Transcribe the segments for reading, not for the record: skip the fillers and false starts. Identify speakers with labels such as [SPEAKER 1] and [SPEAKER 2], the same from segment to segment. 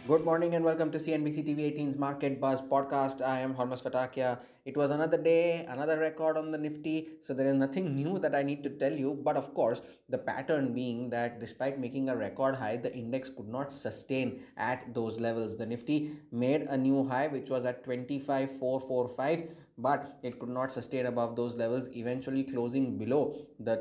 [SPEAKER 1] Good morning and welcome to CNBC TV 18's Market Buzz podcast. I am Hormas Fatakia. It was another day, another record on the Nifty, so there is nothing new that I need to tell you. But of course, the pattern being that despite making a record high, the index could not sustain at those levels. The Nifty made a new high which was at 25,445, but it could not sustain above those levels, eventually closing below the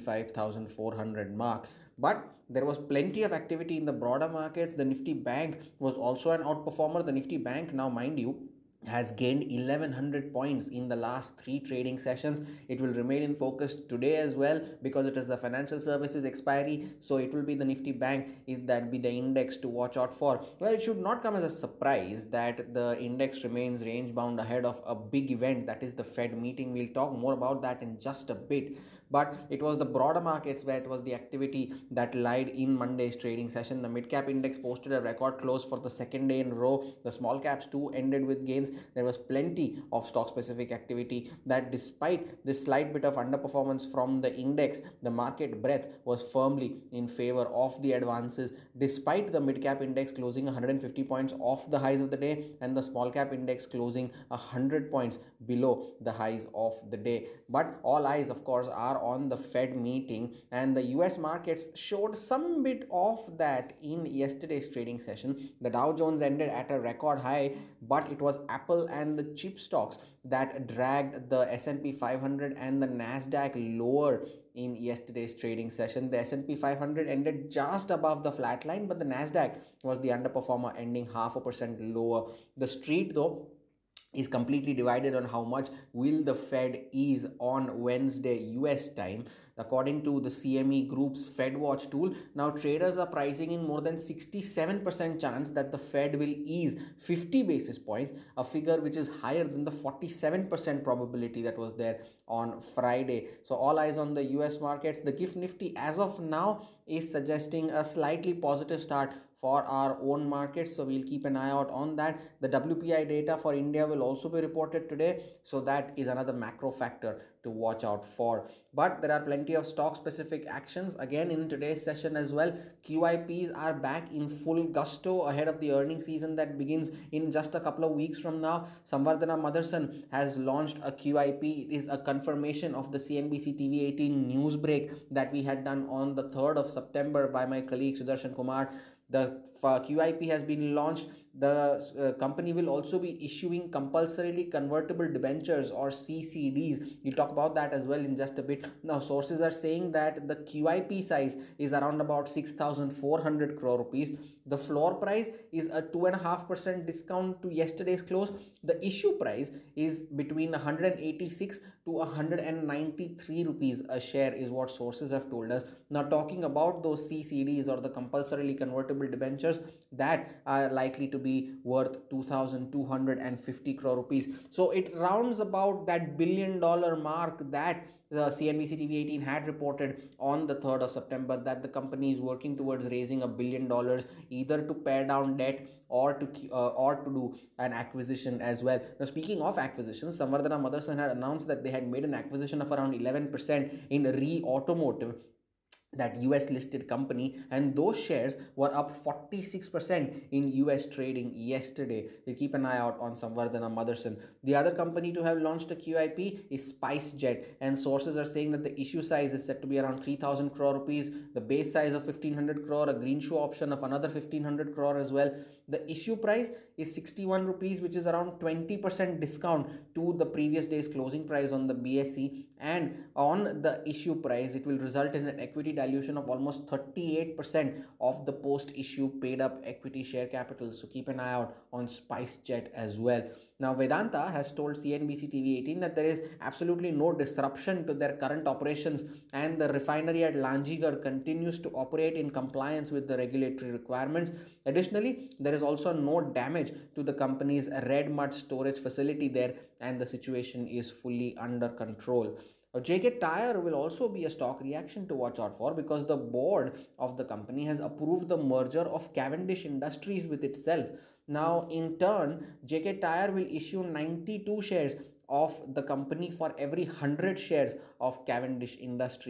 [SPEAKER 1] 25,400 mark. But there was plenty of activity in the broader markets. The Nifty Bank was also an outperformer. The Nifty Bank, now mind you, has gained 1100 points in the last three trading sessions. It will remain in focus today as well because it is the financial services expiry, so it will be the Nifty Bank is that be the index to watch out for. Well, it should not come as a surprise that the index remains range bound ahead of a big event, that is the Fed meeting. We'll talk more about that in just a bit, but it was the broader markets where it was the activity that lied in Monday's trading session. The mid cap index posted a record close for the second day in a row. The small caps too ended with gains. There was plenty of stock specific activity that despite this slight bit of underperformance from the index, the market breadth was firmly in favor of the advances, despite the mid cap index closing 150 points off the highs of the day and the small cap index closing 100 points below the highs of the day. But all eyes, of course, are on the Fed meeting, and the US markets showed some bit of that in yesterday's trading session. The Dow Jones ended at a record high, but it was Apple and the chip stocks that dragged the S&P 500 and the Nasdaq lower in yesterday's trading session. The S&P 500 ended just above the flat line, but the Nasdaq was the underperformer, ending 0.5% lower. The street, though, is completely divided on how much will the Fed ease on Wednesday US time. According to the CME Group's Fed Watch tool, now traders are pricing in more than 67% chance that the Fed will ease 50 basis points, a figure which is higher than the 47% probability that was there on Friday. So all eyes on the US markets. The GIFT Nifty as of now is suggesting a slightly positive start for our own markets, so we'll keep an eye out on that. The WPI data for India will also be reported today, so that is another macro factor to watch out for. But there are plenty of stock specific actions again in today's session as well. QIPs are back in full gusto ahead of the earnings season that begins in just a couple of weeks from now. Samvardhana Motherson has launched a QIP. It is a confirmation of the CNBC TV 18 news break that we had done on the 3rd of September by my colleague Sudarshan Kumar. The QIP has been launched. The company will also be issuing compulsorily convertible debentures or CCDs. We'll talk about that as well in just a bit. Now, sources are saying that the QIP size is around about 6,400 crore rupees. The floor price is a 2.5% discount to yesterday's close. The issue price is between 186 to 193 rupees a share, is what sources have told us. Now, talking about those CCDs or the compulsorily convertible debentures that are likely to be worth 2,250 crore rupees. So it rounds about that $1 billion mark that the CNBC TV 18 had reported on the 3rd of September, that the company is working towards raising $1 billion, either to pare down debt or to do an acquisition as well. Now, speaking of acquisitions, Samvardhana Motherson had announced that they had made an acquisition of around 11% in Re Automotive, that US listed company, and those shares were up 46% in US trading yesterday. We'll keep an eye out on Samvardhana Motherson. The other company to have launched a QIP is SpiceJet, and sources are saying that the issue size is set to be around 3,000 crore rupees, the base size of 1,500 crore, a green shoe option of another 1,500 crore as well. The issue price is 61 rupees, which is around 20% discount to the previous day's closing price on the BSE, and on the issue price it will result in an equity dilution of almost 38% of the post issue paid up equity share capital. So keep an eye out on SpiceJet as well. Now, Vedanta has told CNBC TV 18 that there is absolutely no disruption to their current operations, and the refinery at Lanjigar continues to operate in compliance with the regulatory requirements. Additionally, there is also no damage to the company's red mud storage facility there, and the situation is fully under control. JK Tyre will also be a stock reaction to watch out for, because the board of the company has approved the merger of Cavendish Industries with itself. Now, in turn, JK Tyre will issue 92 shares of the company for every 100 shares of Cavendish Industries.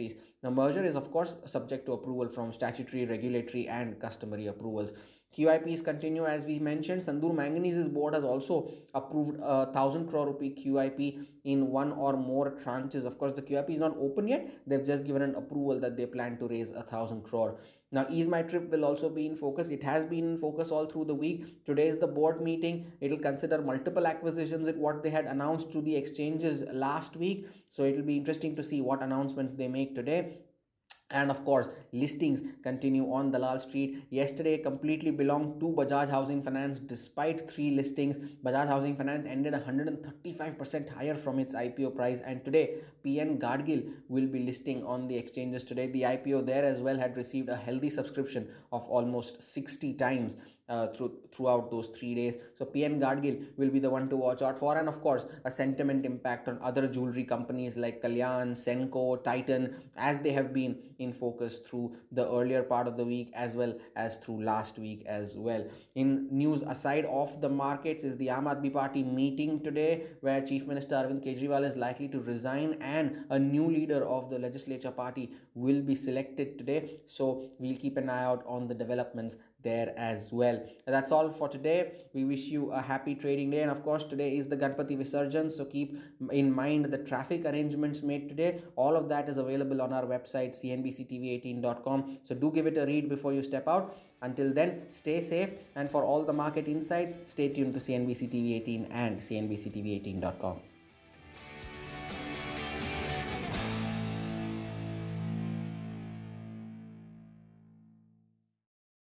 [SPEAKER 1] The merger is, of course, subject to approval from statutory, regulatory, and customary approvals. QIPs continue as we mentioned. Sandur Manganese's board has also approved a 1,000 crore rupee QIP in one or more tranches. Of course, the QIP is not open yet. They've just given an approval that they plan to raise 1,000 crore. Now, Ease My Trip will also be in focus. It has been in focus all through the week. Today is the board meeting. It will consider multiple acquisitions at what they had announced to the exchanges last week. So it will be interesting to see what announcements they make today. And of course, listings continue on Dalal Street. Yesterday completely belonged to Bajaj Housing Finance. Despite three listings, Bajaj Housing Finance ended 135% higher from its IPO price, and today PN Gadgil will be listing on the exchanges today. The IPO there as well had received a healthy subscription of almost 60 times throughout those 3 days. So PN Gadgil will be the one to watch out for, and of course a sentiment impact on other jewelry companies like Kalyan, Senco, Titan, as they have been in focus through the earlier part of the week as well as through last week as well. In news aside of the markets is the Aam Aadmi Party meeting today, where Chief Minister Arvind Kejriwal is likely to resign and a new leader of the legislature party will be selected today. So we'll keep an eye out on the developments there as well. That's all for today. We wish you a happy trading day, and of course today is the Ganpati Visarjan, so keep in mind the traffic arrangements made today. All of that is available on our website cnbctv18.com, so do give it a read before you step out. Until then, stay safe, and for all the market insights, stay tuned to CNBC TV 18 and cnbctv18.com.